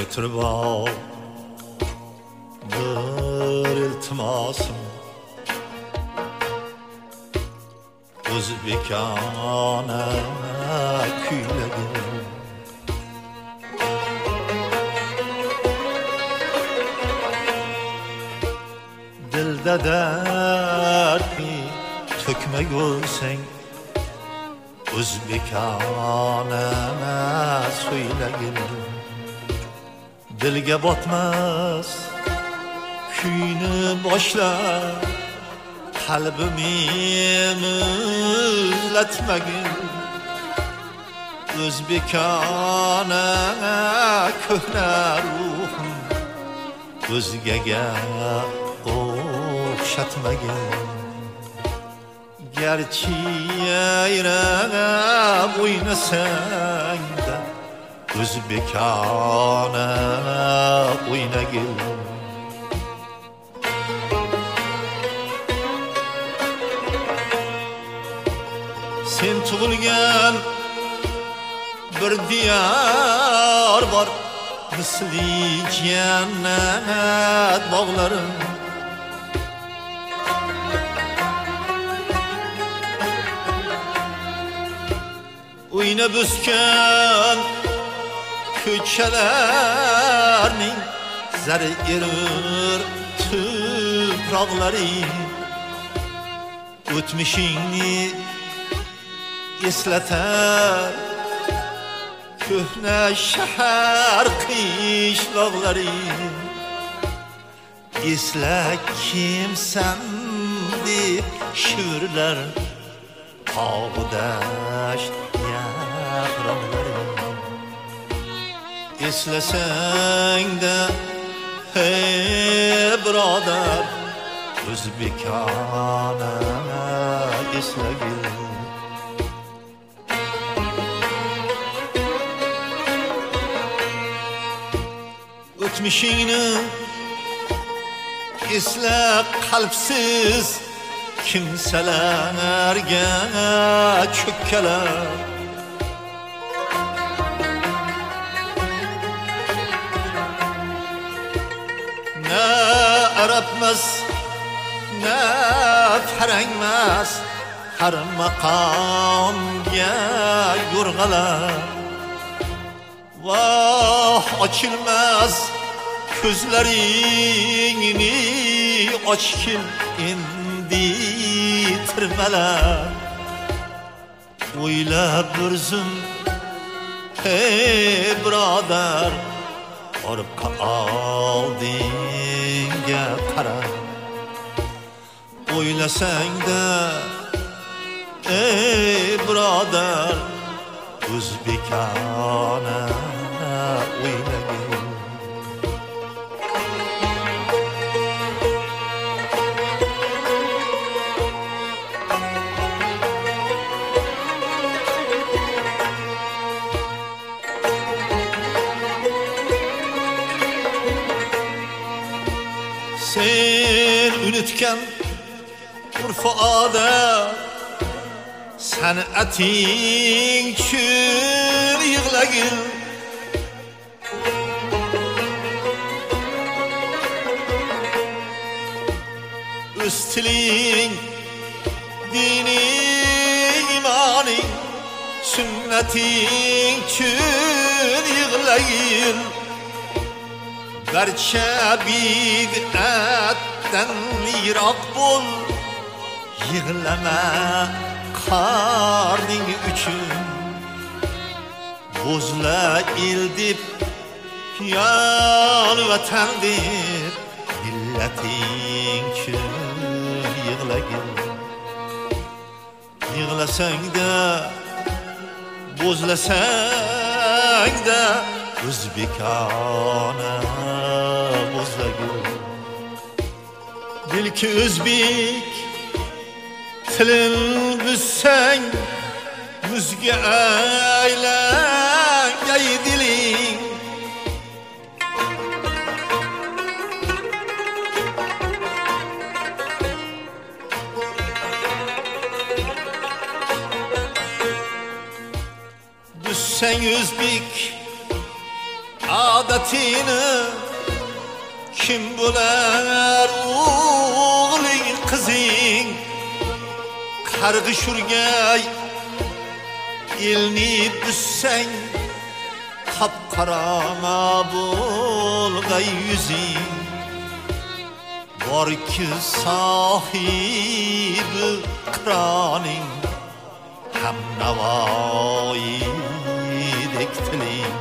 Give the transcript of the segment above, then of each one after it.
götürüp al bir iltimasım Özbekana kuylegin Dilde dertni tökme görsen Özbekana söylegin Dilge batmaz kuyni boshlar qalbimi muzlatmagin O'zbekona ko'hna ruhim o'zgaga o'xshatmagin garchi yayrab o'ynasang-da O'zbekona o'ynagin Sen tug'ilgan bir diyar bor misli jannat bog'larim O'ynab o'sgan ko'chalarning zari erir tuproqlari o'tmishingni eslatar ko'hna shahar qishloqlari esla kimsan deb shivirlar tog'-dasht yaqinlari eslasang-da hey birodar O'zbekona eslagin O'tmishingni esla qalbsiz kimsalarga cho'kkalar Na arabmas na farangmas har maqomga yo'rg'alar Vah ochilmaz ko'zlaringni ochgin endi tirmalar o'ylab bir zum hey birodar orqa oldinga qara o'ylasang-da ey birodar O'zbekona o'ynagin Sen unutgan urf-u odat san'ating uchun yig'lagin o'z tiling dining imoning sunnating uchun yig'lagin barcha bid'atdan yiroq bo'l yig'lama qarning uchun bo'zla el deb yon vatan deb millating uchun yig'lagin yig'lasang-da bo'zlasang-da O'zbekona bo'zlagin bilki o'zbek tilin buzsang muzga aylangay diling buzsang o'zbek saadetini kim bular oğling kızing kargış urgay elni büsseng kapkarama bulgay yüzing var ki sahibi kraning hem navai dektiling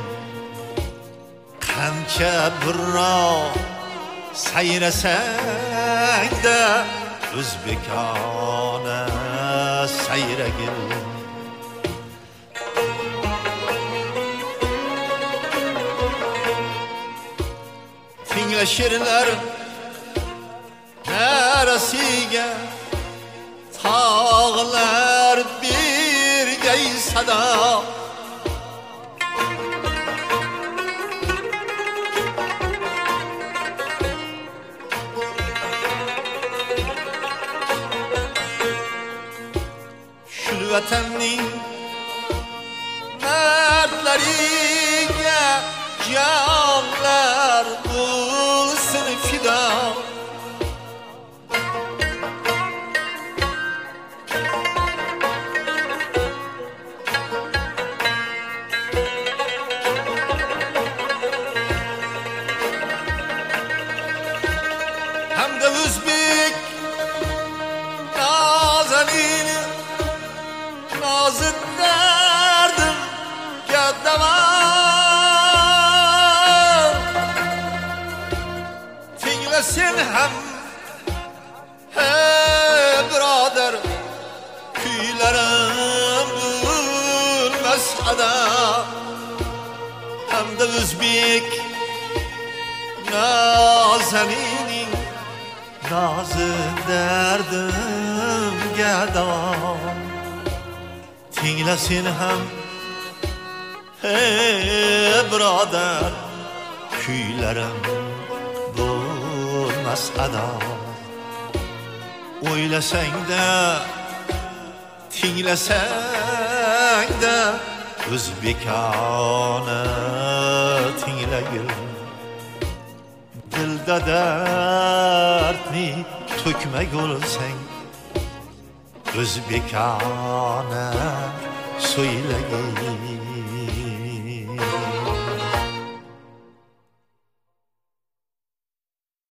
kancha birro sayrasang da o'zbekona sayragil tingla she'rlar neresiga tağlar bir gay sada Şül vatanning mardlariga jonlar bulsin fido Özbek nazanin nazın derdim gaddavar tinglesin hem hey birodar kuylarim bulmas ada hamda Özbek nazanin nazı derdimga davo tinglasin ham hey birodar kuylarim bo'lmas ado o'ylasang-da tinglasang-da o'zbekona tinglagil dilda dardni to'kmak bo'lsang o'zbekona so'ylagil